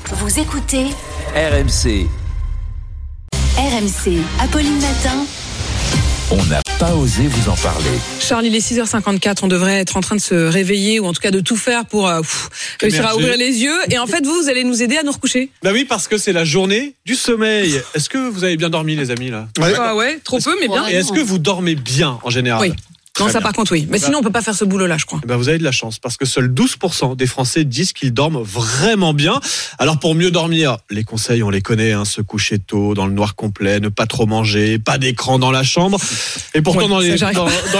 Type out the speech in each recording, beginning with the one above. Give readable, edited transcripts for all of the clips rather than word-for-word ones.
Vous écoutez RMC. RMC, Apolline Matin. On n'a pas osé vous en parler. Charles, il est 6h54, on devrait être en train de se réveiller ou en tout cas de tout faire pour réussir à ouvrir les yeux. Et en fait, vous allez nous aider à nous recoucher. Bah oui, parce que c'est la journée du sommeil. Est-ce que vous avez bien dormi, les amis, là ? Ouais, trop peu, mais bien. Et est-ce que vous dormez bien, en général ? Oui. Non, ça par contre, oui. Mais sinon, on peut pas faire ce boulot-là, je crois. Vous avez de la chance, parce que seuls 12% des Français disent qu'ils dorment vraiment bien. Alors, pour mieux dormir, les conseils, on les connaît, se coucher tôt, dans le noir complet, ne pas trop manger, pas d'écran dans la chambre. Et pourtant, dans les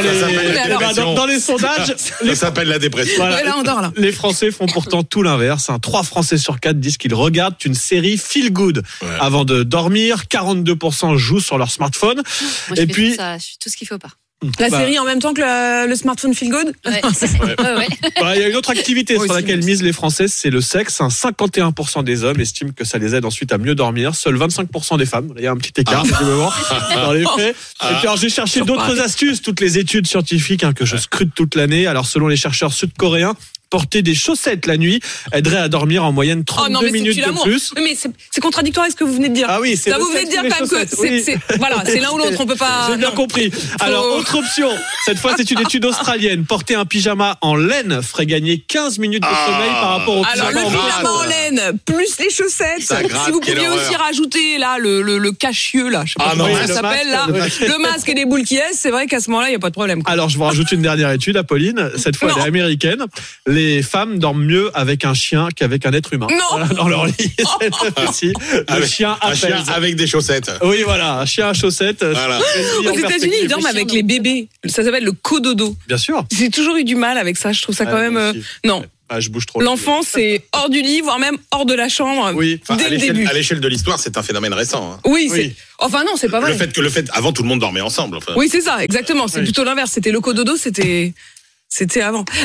sondages... Ça s'appelle la dépression. Voilà, là, on dort, là. Les Français font pourtant tout l'inverse. 3 Français sur 4 disent qu'ils regardent une série feel good avant de dormir. 42% jouent sur leur smartphone. Moi, je fais ça, je fais tout ce qu'il faut pas. La série en même temps que le smartphone feel good. Ouais. Il y a une autre activité sur laquelle misent les Français, c'est le sexe. 51% des hommes estiment que ça les aide ensuite à mieux dormir. Seuls 25% des femmes. Il y a un petit écart dans les faits. Et puis alors, j'ai cherché d'autres astuces. Toutes les études scientifiques que je scrute toute l'année. Alors selon les chercheurs sud-coréens, porter des chaussettes la nuit aiderait à dormir en moyenne 32 minutes de plus. Oui, mais c'est contradictoire avec ce que vous venez de dire. Ah oui, c'est ça. Vous venez de dire quand même que c'est l'un ou l'autre, on peut pas. J'ai bien compris. Alors, autre option. Cette fois, c'est une étude australienne. Porter un pyjama en laine ferait gagner 15 minutes de sommeil par rapport au pyjama le pyjama en laine, plus les chaussettes. Si vous pouviez aussi rajouter là le cache-yeux là, je sais pas comment ça s'appelle là, le masque et des boules qui est, c'est vrai qu'à ce moment-là, il y a pas de problème. Alors, je vous rajoute une dernière étude, Apolline. Cette fois, elle est américaine. Les femmes dorment mieux avec un chien qu'avec un être humain. Non. Dans leur lit. Le chien un chien avec des chaussettes. Oui, voilà, un chien à chaussettes. Voilà. Aux États-Unis, ils dorment avec les bébés. Ça s'appelle le cododo. Bien sûr. J'ai toujours eu du mal avec ça. Je trouve ça quand même. Non. Je bouge trop. L'enfant, c'est hors du lit, voire même hors de la chambre. Oui. Dès le début. À l'échelle de l'histoire, c'est un phénomène récent. Oui. Enfin non, c'est pas vrai. Le fait, avant tout le monde dormait ensemble. Oui, c'est ça, exactement. C'est plutôt l'inverse. C'était le cododo, c'était avant.